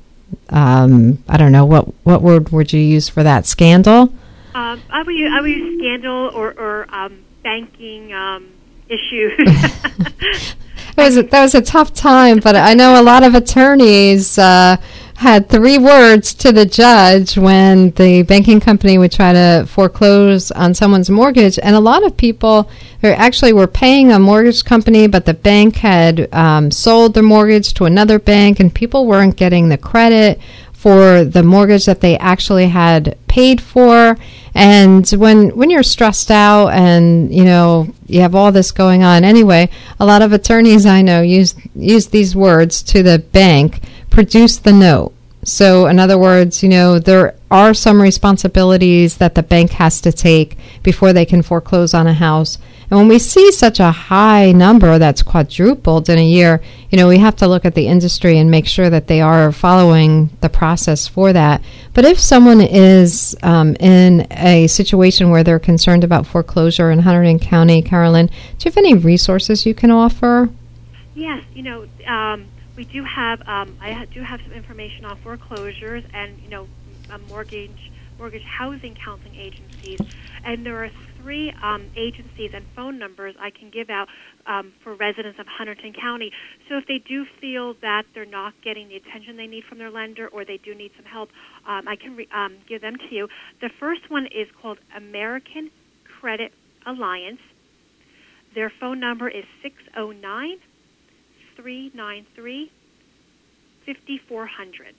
Um, I don't know what what word would you use for that? Scandal. Um, I would use, I would use scandal or or um, banking um, issues. it was a, that was a tough time, but I know a lot of attorneys uh, had three words to the judge when the banking company would try to foreclose on someone's mortgage, and a lot of people actually were paying a mortgage company, but the bank had um, sold their mortgage to another bank, and people weren't getting the credit for the mortgage that they actually had paid for. And when when you're stressed out and, you know, you have all this going on anyway, a lot of attorneys I know use use these words to the bank: produce the note. So in other words, you know, there are some responsibilities that the bank has to take before they can foreclose on a house. And when we see such a high number that's quadrupled in a year, you know, we have to look at the industry and make sure that they are following the process for that. But if someone is um, in a situation where they're concerned about foreclosure in Hunterdon County, Carolyn, do you have any resources you can offer? Yes, you know, um, we do have, um, I ha- do have some information on foreclosures and, you know, uh, mortgage, mortgage housing counseling agencies. And there are three um, agencies and phone numbers I can give out um, for residents of Hunterdon County. So if they do feel that they're not getting the attention they need from their lender, or they do need some help, um, I can re- um, give them to you. The first one is called American Credit Alliance. Their phone number is six oh nine, three nine three, five four zero zero.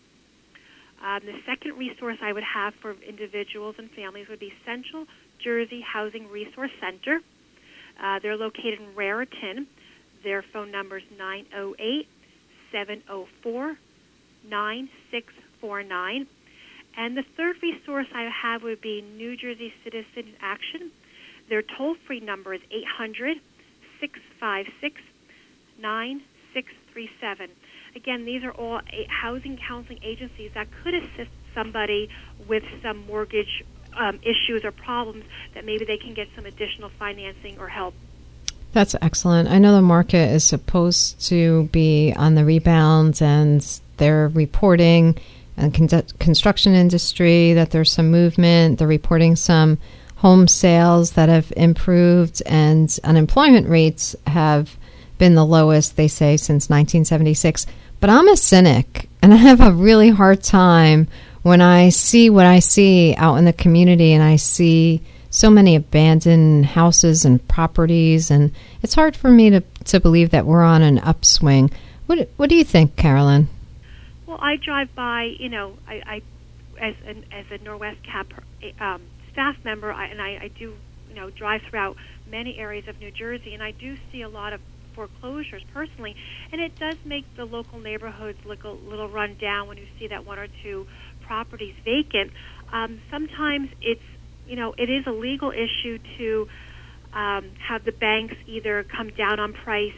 Um, the second resource I would have for individuals and families would be Central Jersey Housing Resource Center. Uh, they're located in Raritan. Their phone number is nine oh eight, seven oh four, nine six four nine. And the third resource I have would be New Jersey Citizen Action. Their toll-free number is eight hundred, six five six, nine six three seven. Again, these are all housing counseling agencies that could assist somebody with some mortgage um, issues or problems that maybe they can get some additional financing or help. That's excellent. I know the market is supposed to be on the rebound, and they're reporting in the construction industry that there's some movement. They're reporting some home sales that have improved, and unemployment rates have been the lowest, they say, since nineteen seventy-six. But I'm a cynic, and I have a really hard time when I see what I see out in the community, and I see so many abandoned houses and properties, and it's hard for me to, to believe that we're on an upswing. What what do you think, Carolyn? Well, I drive by, you know, I, I as an as a Norwest Cap um, staff member, I, and I, I do, you know, drive throughout many areas of New Jersey, and I do see a lot of foreclosures personally, and it does make the local neighborhoods look a little run down when you see that one or two properties vacant. Um, sometimes it's, you know, it is a legal issue to um, have the banks either come down on price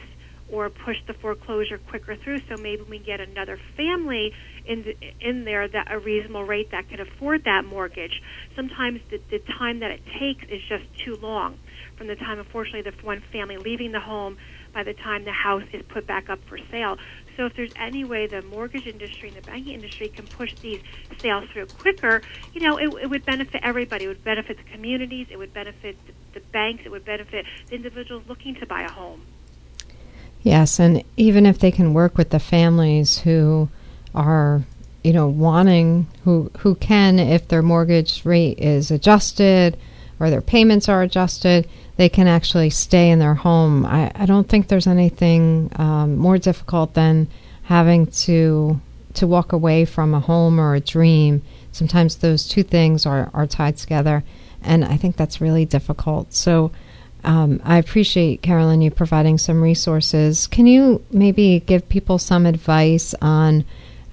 or push the foreclosure quicker through, so maybe we get another family in the, in there that a reasonable rate that can afford that mortgage. Sometimes the, the time that it takes is just too long, from the time, unfortunately, the one family leaving the home by the time the house is put back up for sale. So if there's any way the mortgage industry and the banking industry can push these sales through quicker, you know, it, it would benefit everybody. It would benefit the communities. It would benefit the, the banks. It would benefit the individuals looking to buy a home. Yes, and even if they can work with the families who are, you know, wanting, who who can, if their mortgage rate is adjusted or their payments are adjusted, they can actually stay in their home. I, I don't think there's anything um, more difficult than having to to walk away from a home or a dream. Sometimes those two things are, are tied together, and I think that's really difficult. So Um, I appreciate, Carolyn, you providing some resources. Can you maybe give people some advice on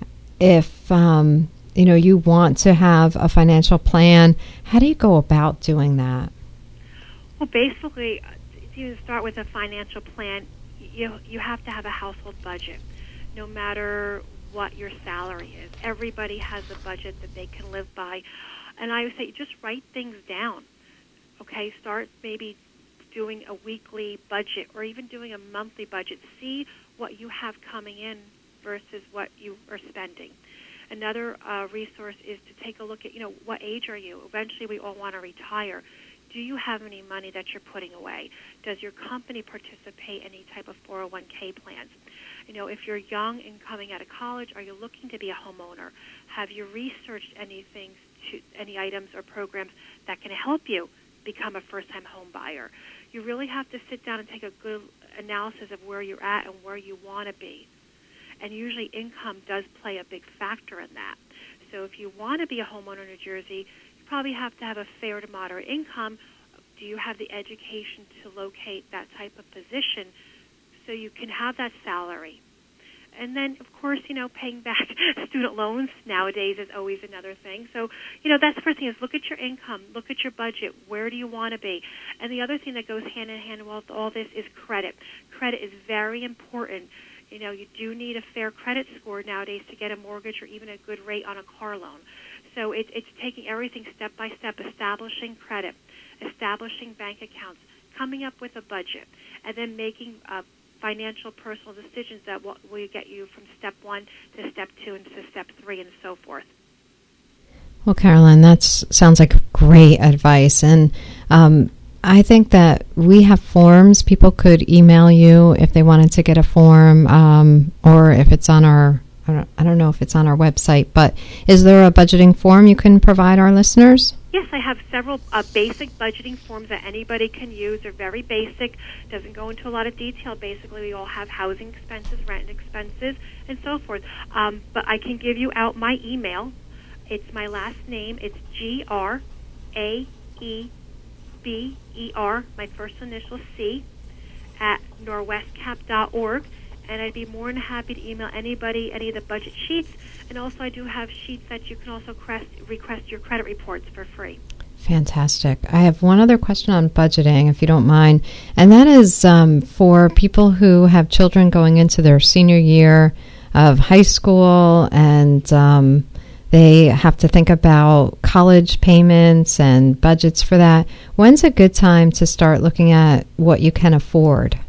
if, um, you know, you want to have a financial plan? How do you go about doing that? Well, basically, to start with a financial plan, you you have to have a household budget, no matter what your salary is. Everybody has a budget that they can live by. And I would say just write things down, okay? Start maybe doing a weekly budget or even doing a monthly budget. See what you have coming in versus what you are spending. Another uh, resource is to take a look at, you know, what age are you? Eventually we all want to retire. Do you have any money that you're putting away? Does your company participate in any type of four oh one k plans? You know, if you're young and coming out of college, are you looking to be a homeowner? Have you researched anything, to, any items or programs that can help you become a first-time home buyer? You really have to sit down and take a good analysis of where you're at and where you want to be. And usually income does play a big factor in that. So if you want to be a homeowner in New Jersey, you probably have to have a fair to moderate income. Do you have the education to locate that type of position so you can have that salary? And then, of course, you know, paying back student loans nowadays is always another thing. So, you know, that's the first thing is look at your income, look at your budget. Where do you want to be? And the other thing that goes hand in hand with all this is credit. Credit is very important. You know, you do need a fair credit score nowadays to get a mortgage or even a good rate on a car loan. So it, it's taking everything step by step, establishing credit, establishing bank accounts, coming up with a budget, and then making uh, financial personal decisions that will, will get you from step one to step two and to step three and so forth. Well, Carolyn, that sounds like great advice. And um, I think that we have forms. People could email you if they wanted to get a form, um, or if it's on our, I don't, I don't know if it's on our website, but is there a budgeting form you can provide our listeners? Yes, I have several uh, basic budgeting forms that anybody can use. They're very basic, doesn't go into a lot of detail. Basically, we all have housing expenses, rent expenses, and so forth. Um, but I can give you out my email. It's my last name. It's G R A E B E R, my first initial C, at norwestcap dot org. And I'd be more than happy to email anybody any of the budget sheets. And also I do have sheets that you can also request, request your credit reports for free. Fantastic. I have one other question on budgeting, if you don't mind. And that is um, for people who have children going into their senior year of high school and um, they have to think about college payments and budgets for that. When's a good time to start looking at what you can afford?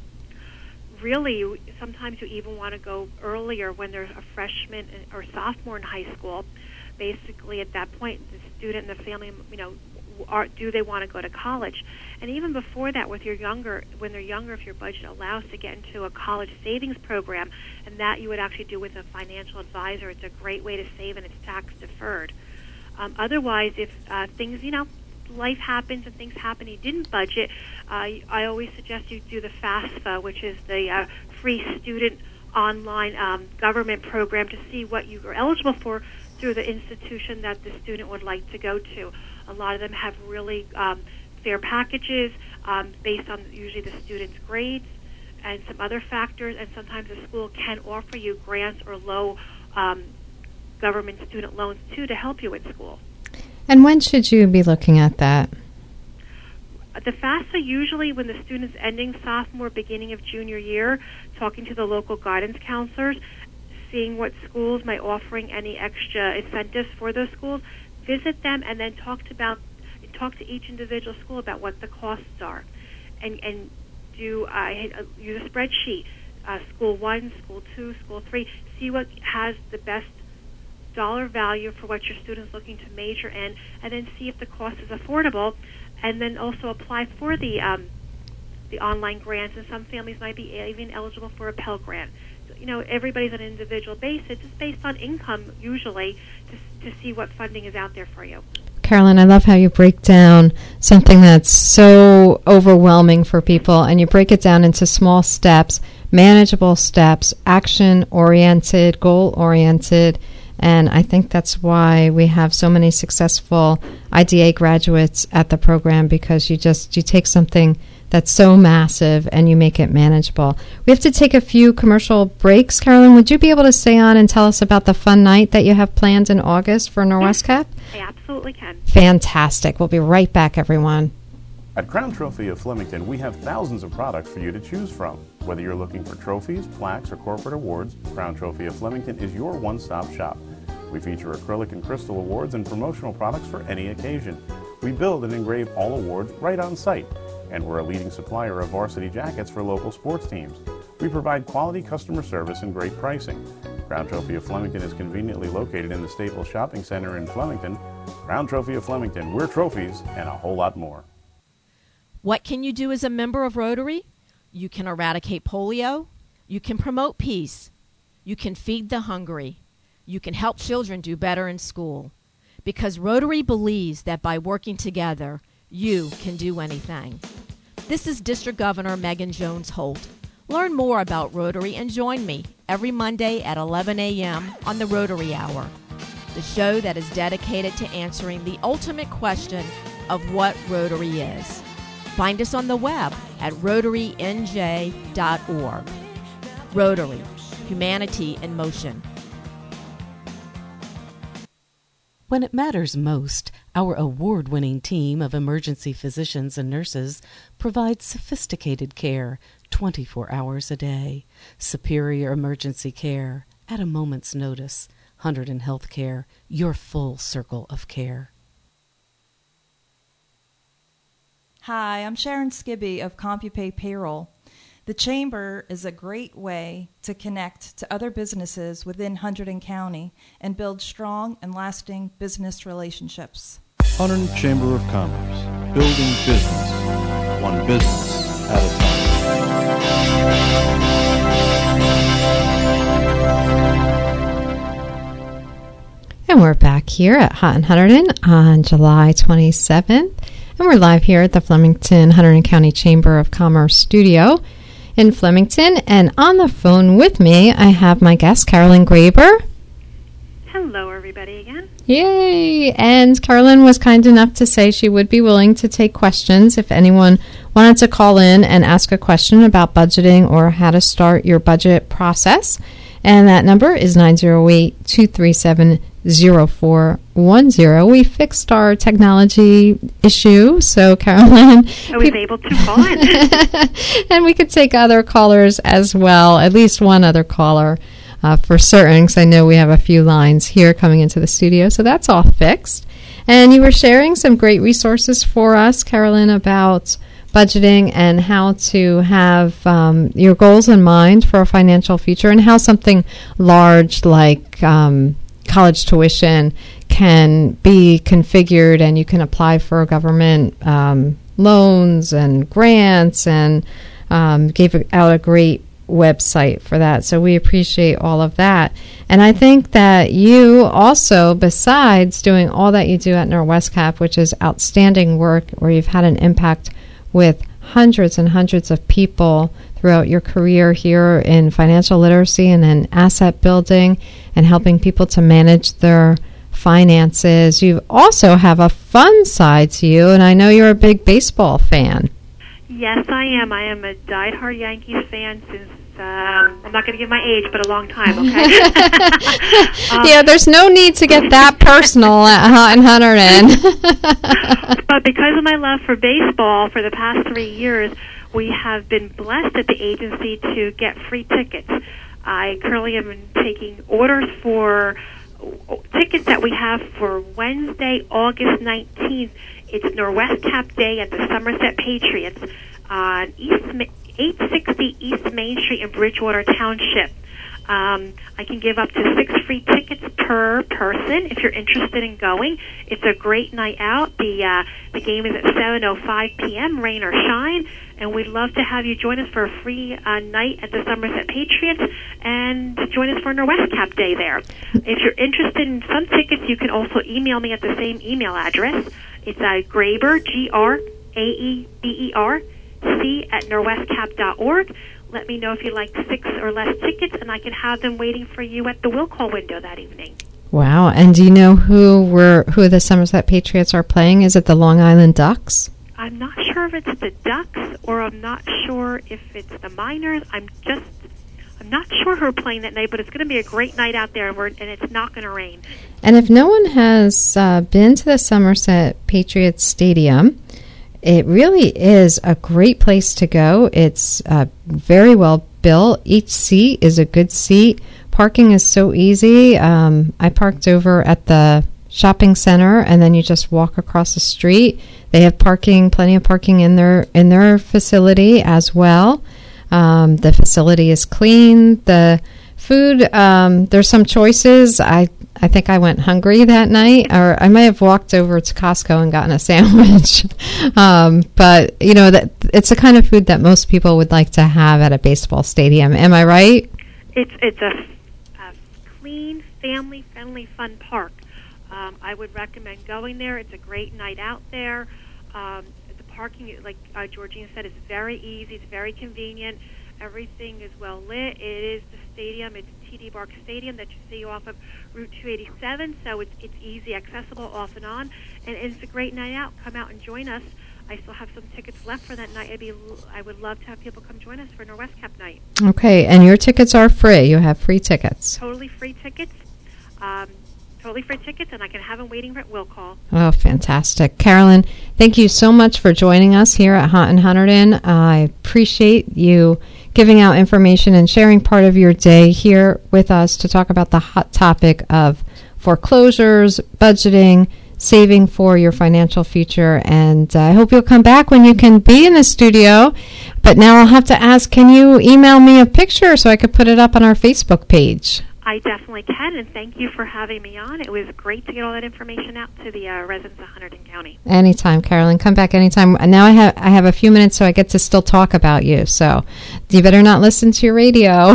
Really, sometimes you even want to go earlier when they're a freshman or sophomore in high school. Basically, at that point, the student and the family, you know, are, do they want to go to college? And even before that, with your younger, when they're younger, if your budget allows to get into a college savings program, and that you would actually do with a financial advisor, it's a great way to save and it's tax deferred. Um, otherwise, if uh, things, you know, life happens and things happen, you didn't budget, uh, I always suggest you do the FAFSA, which is the uh, free student online um, government program, to see what you are eligible for through the institution that the student would like to go to. A lot of them have really um, fair packages um, based on usually the student's grades and some other factors, and sometimes the school can offer you grants or low um, government student loans too to help you in school. And when should you be looking at that? The FAFSA, usually when the student's ending sophomore, beginning of junior year, talking to the local guidance counselors, seeing what schools might offering any extra incentives for those schools, visit them, and then talk to about talk to each individual school about what the costs are, and and do uh, use a spreadsheet. Uh, school one, school two, school three. See what has the best dollar value for what your student's looking to major in, and then see if the cost is affordable, and then also apply for the um, the online grants. And some families might be even eligible for a Pell Grant. So, you know, everybody's on an individual basis. It's based on income usually to to see what funding is out there for you. Carolyn, I love how you break down something that's so overwhelming for people, and you break it down into small steps, manageable steps, action-oriented, goal-oriented, and I think that's why we have so many successful I D A graduates at the program, because you just you take something that's so massive and you make it manageable. We have to take a few commercial breaks. Carolyn, would you be able to stay on and tell us about the fun night that you have planned in August for NorWesCap? I absolutely can. Fantastic. We'll be right back, everyone. At Crown Trophy of Flemington, we have thousands of products for you to choose from. Whether you're looking for trophies, plaques, or corporate awards, Crown Trophy of Flemington is your one-stop shop. We feature acrylic and crystal awards and promotional products for any occasion. We build and engrave all awards right on site, and we're a leading supplier of varsity jackets for local sports teams. We provide quality customer service and great pricing. Crown Trophy of Flemington is conveniently located in the Staples Shopping Center in Flemington. Crown Trophy of Flemington, we're trophies and a whole lot more. What can you do as a member of Rotary? You can eradicate polio. You can promote peace. You can feed the hungry. You can help children do better in school. Because Rotary believes that by working together, you can do anything. This is District Governor Megan Jones Holt. Learn more about Rotary and join me every Monday at eleven a.m. on the Rotary Hour, the show that is dedicated to answering the ultimate question of what Rotary is. Find us on the web at rotary n j dot org. Rotary, humanity in motion. When it matters most, our award-winning team of emergency physicians and nurses provides sophisticated care twenty-four hours a day. Superior emergency care at a moment's notice. Hunterdon Healthcare, your full circle of care. Hi, I'm Sharon Skibby of CompuPay Payroll. The Chamber is a great way to connect to other businesses within Hunterdon County and build strong and lasting business relationships. Hunterdon Chamber of Commerce, building business, one business at a time. And we're back here at Hot in Hunterdon on July twenty-seventh, and we're live here at the Flemington Hunterdon County Chamber of Commerce studio in Flemington, and on the phone with me I have my guest Carolyn Graber. Hello everybody again. Yay! And Carolyn was kind enough to say she would be willing to take questions if anyone wanted to call in and ask a question about budgeting or how to start your budget process. And that number is nine zero eight, two three seven, zero four one zero. We fixed our technology issue, so Carolyn... I was able to call in. And we could take other callers as well, at least one other caller uh, for certain, because I know we have a few lines here coming into the studio, so that's all fixed. And you were sharing some great resources for us, Carolyn, about budgeting and how to have um, your goals in mind for a financial future, and how something large like um, college tuition can be configured, and you can apply for government um, loans and grants, and um, gave out a great website for that. So we appreciate all of that. And I think that you also, besides doing all that you do at NorWesCap, which is outstanding work where you've had an impact with hundreds and hundreds of people throughout your career here in financial literacy and in asset building and helping people to manage their finances. You also have a fun side to you, and I know you're a big baseball fan. Yes, I am. I am a diehard Yankees fan since um, I'm not going to give my age, but a long time, okay? um, yeah, there's no need to get that personal at Hot and Hunterdon. But because of my love for baseball for the past three years, we have been blessed at the agency to get free tickets. I currently have been taking orders for tickets that we have for Wednesday, August nineteenth. It's Norwest Cap Day at the Somerset Patriots on East eight sixty East Main Street in Bridgewater Township. Um, I can give up to six free tickets per person if you're interested in going. It's a great night out. The uh, the game is at seven oh five p.m., rain or shine, and we'd love to have you join us for a free uh, night at the Somerset Patriots and join us for Norwest Cap Day there. If you're interested in some tickets, you can also email me at the same email address. It's uh, Graeber, G R A E B E R, C at norwestcap dot org. Let me know if you'd like six or less tickets, and I can have them waiting for you at the will call window that evening. Wow. And do you know who were who the Somerset Patriots are playing? Is it the Long Island Ducks? I'm not sure if it's the Ducks, or I'm not sure if it's the Miners. I'm just, I'm not sure who are playing that night, but it's going to be a great night out there, and, we're, and it's not going to rain. And if no one has uh, been to the Somerset Patriots Stadium, it really is a great place to go. It's uh, very well built. Each seat is a good seat. Parking is so easy. Um, I parked over at the shopping center, and then you just walk across the street. They have parking, plenty of parking in their in their facility as well. Um, the facility is clean. The food, um, there's some choices. I I think I went hungry that night, or I may have walked over to Costco and gotten a sandwich. um, but, you know, that it's the kind of food that most people would like to have at a baseball stadium. Am I right? It's it's a, a clean, family-friendly, fun park. Um, I would recommend going there. It's a great night out there. Um, the parking, like uh, Georgina said, is very easy. It's very convenient. Everything is well lit. It is the stadium. It's T D Bark Stadium that you see off of Route two eighty-seven, so it's it's easy, accessible off and on, and it's a great night out. Come out and join us. I still have some tickets left for that night. I'd be, I would love to have people come join us for Norwest Cap night. Okay, and your tickets are free. You have free tickets. Totally free tickets. Um, totally free tickets, and I can have them waiting for it. Will call. Oh, fantastic. Carolyn, thank you so much for joining us here at Hot and Hunterdon. I appreciate you giving out information and sharing part of your day here with us to talk about the hot topic of foreclosures, budgeting, saving for your financial future. And uh, I hope you'll come back when you can be in the studio. But now I'll have to ask, can you email me a picture so I could put it up on our Facebook page? I definitely can, and thank you for having me on. It was great to get all that information out to the uh, residents of Hunterdon County. Anytime, Carolyn. Come back anytime. And now I have I have a few minutes, so I get to still talk about you. So you better not listen to your radio.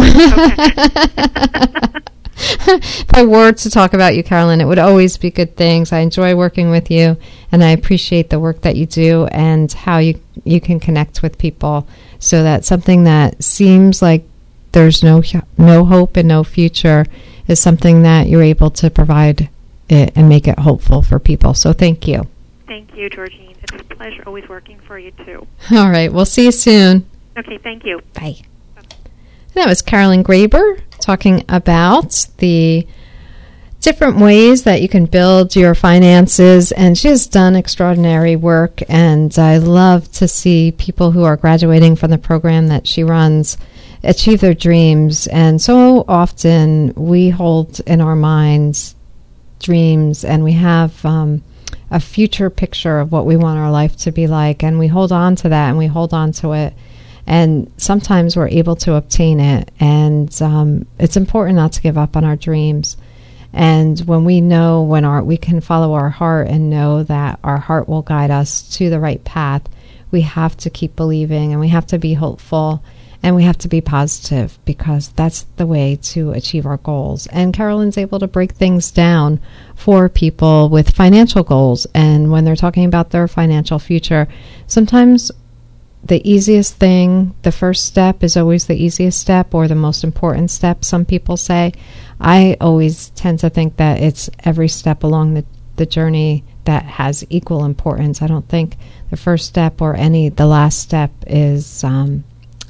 If I were to talk about you, Carolyn, it would always be good things. I enjoy working with you, and I appreciate the work that you do and how you, you can connect with people so that something that seems like there's no no hope and no future is something that you're able to provide it and make it hopeful for people. So thank you. Thank you, Georgine. It's a pleasure always working for you, too. All right. We'll see you soon. Okay. Thank you. Bye. That was Carolyn Graeber talking about the different ways that you can build your finances, and she has done extraordinary work, and I love to see people who are graduating from the program that she runs achieve their dreams. And so often we hold in our minds dreams, and we have um, a future picture of what we want our life to be like, and we hold on to that and we hold on to it, and sometimes we're able to obtain it. And um, it's important not to give up on our dreams. And when we know when our we can follow our heart and know that our heart will guide us to the right path, we have to keep believing, and we have to be hopeful, and we have to be positive, because that's the way to achieve our goals. And Carolyn's able to break things down for people with financial goals. And when they're talking about their financial future, sometimes the easiest thing, the first step is always the easiest step, or the most important step, some people say. I always tend to think that it's every step along the, the journey that has equal importance. I don't think the first step or any, the last step is... Um,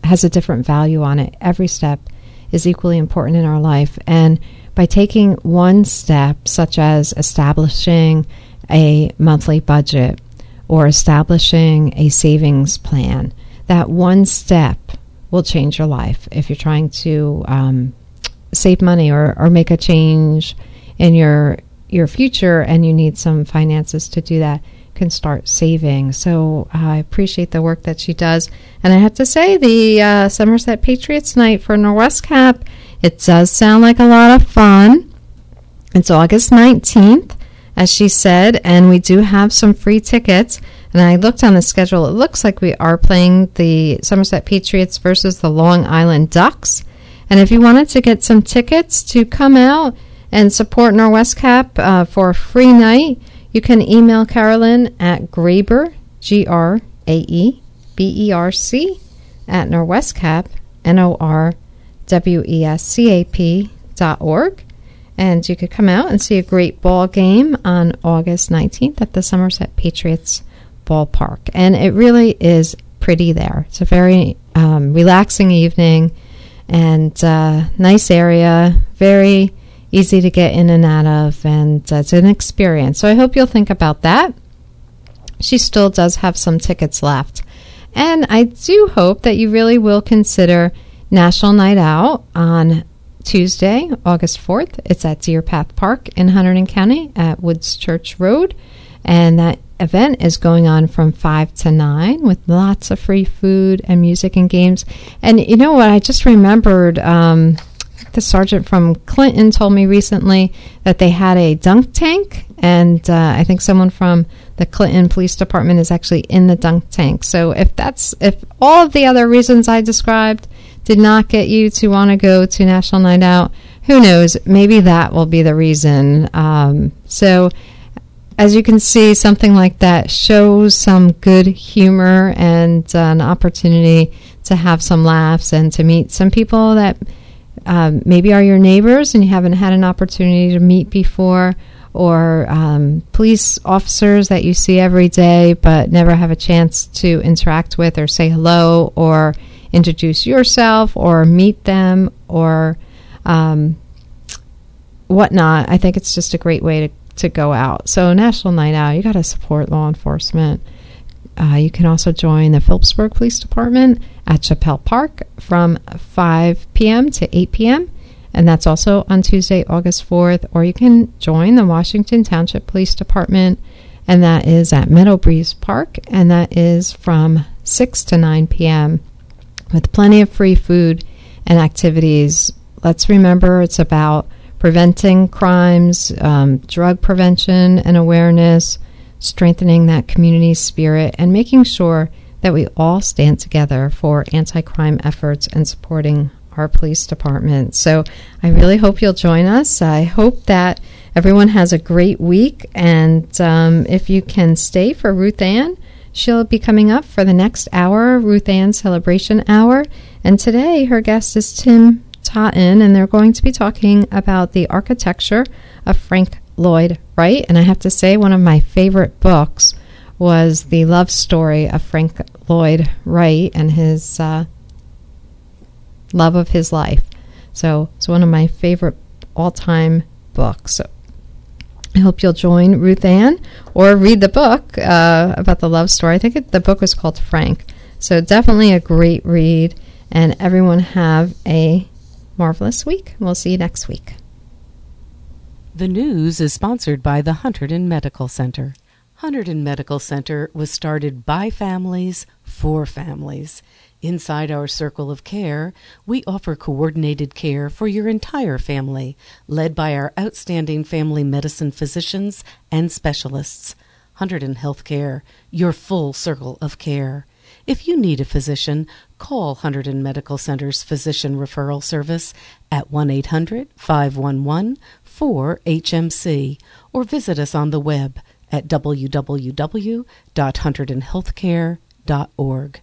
has a different value on it. Every step is equally important in our life. And by taking one step, such as establishing a monthly budget or establishing a savings plan, that one step will change your life. If you're trying to um, save money or, or make a change in your your future and you need some finances to do that, you can start saving. So uh, I appreciate the work that she does. And I have to say, the uh, Somerset Patriots night for Norwest Cap, it does sound like a lot of fun. It's August nineteenth, as she said, and we do have some free tickets. And I looked on the schedule. It looks like we are playing the Somerset Patriots versus the Long Island Ducks. And if you wanted to get some tickets to come out and support Norwest Cap uh, for a free night, you can email Carolyn at Graber, G R A E B E R C, at norwestcap, N O R W E S C A P dot org. And you could come out and see a great ball game on August nineteenth at the Somerset Patriots ballpark. And it really is pretty there. It's a very um, relaxing evening and uh, nice area, very easy to get in and out of, and uh, it's an experience. So I hope you'll think about that. She still does have some tickets left. And I do hope that you really will consider National Night Out on Tuesday, August fourth. It's at Deer Path Park in Hunterdon County at Woods Church Road. And that event is going on from five to nine with lots of free food and music and games. And you know what? I just remembered um, the sergeant from Clinton told me recently that they had a dunk tank. And uh, I think someone from the Clinton Police Department is actually in the dunk tank. So if that's if all of the other reasons I described did not get you to want to go to National Night Out, who knows? Maybe that will be the reason. Um, so as you can see, something like that shows some good humor and uh, an opportunity to have some laughs and to meet some people that um, maybe are your neighbors and you haven't had an opportunity to meet before, or um, police officers that you see every day but never have a chance to interact with or say hello or introduce yourself or meet them or um, whatnot. I think it's just a great way to, to go out. So National Night Out, you got to support law enforcement. Uh, you can also join the Phillipsburg Police Department at Chappell Park from five p.m. to eight p.m. And that's also on Tuesday, August fourth. Or you can join the Washington Township Police Department, and that is at Meadow Breeze Park, and that is from six to nine p.m. with plenty of free food and activities. Let's remember it's about preventing crimes, um, drug prevention and awareness, strengthening that community spirit, and making sure that we all stand together for anti-crime efforts and supporting our police department. So I really hope you'll join us. I hope that everyone has a great week, and um, if you can stay for Ruth Ann, she'll be coming up for the next hour, Ruth Ann Celebration Hour. And today her guest is Tim Totten, and they're going to be talking about the architecture of Frank Lloyd Wright. And I have to say, one of my favorite books was The Love Story of Frank Lloyd Wright and his uh, love of his life. So it's one of my favorite all-time books. So I hope you'll join Ruth Ann or read the book uh, about the love story. I think it, the book was called Frank. So definitely a great read. And everyone have a marvelous week. We'll see you next week. The news is sponsored by the Hunterdon Medical Center. Hunterdon Medical Center was started by families for families. Inside our circle of care, we offer coordinated care for your entire family, led by our outstanding family medicine physicians and specialists. Hunterdon Healthcare, your full circle of care. If you need a physician, call Hunterdon Medical Center's Physician Referral Service at one eight hundred, five one one, four H M C or visit us on the web at w w w dot hunterdon healthcare dot org.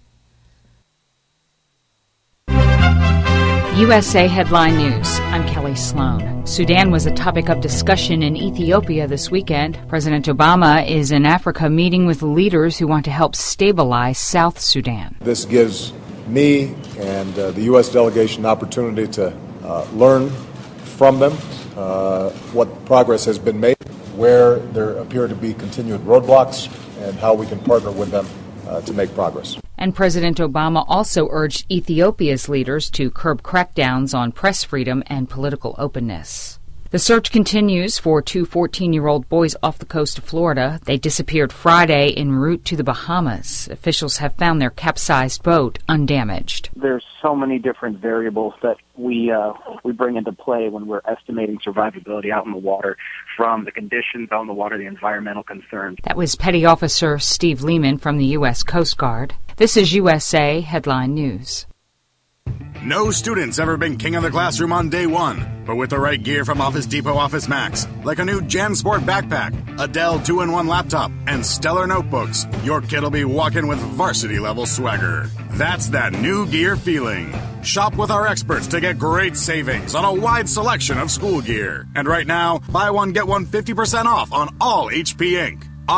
U S A Headline News. I'm Kelly Sloan. Sudan was a topic of discussion in Ethiopia this weekend. President Obama is in Africa meeting with leaders who want to help stabilize South Sudan. This gives me and uh, the U S delegation an opportunity to uh, learn from them uh, what progress has been made, where there appear to be continued roadblocks, and how we can partner with them uh, to make progress. And President Obama also urged Ethiopia's leaders to curb crackdowns on press freedom and political openness. The search continues for two fourteen-year-old boys off the coast of Florida. They disappeared Friday en route to the Bahamas. Officials have found their capsized boat undamaged. There's so many different variables that we uh, we bring into play when we're estimating survivability out in the water, from the conditions out in the water, the environmental concerns. That was Petty Officer Steve Lehman from the U S Coast Guard. This is U S A Headline News. No student's ever been king of the classroom on day one, but with the right gear from Office Depot Office Max, like a new JanSport backpack, a Dell two in one laptop, and stellar notebooks, your kid'll be walking with varsity-level swagger. That's that new gear feeling. Shop with our experts to get great savings on a wide selection of school gear. And right now, buy one, get one fifty percent off on all H P ink.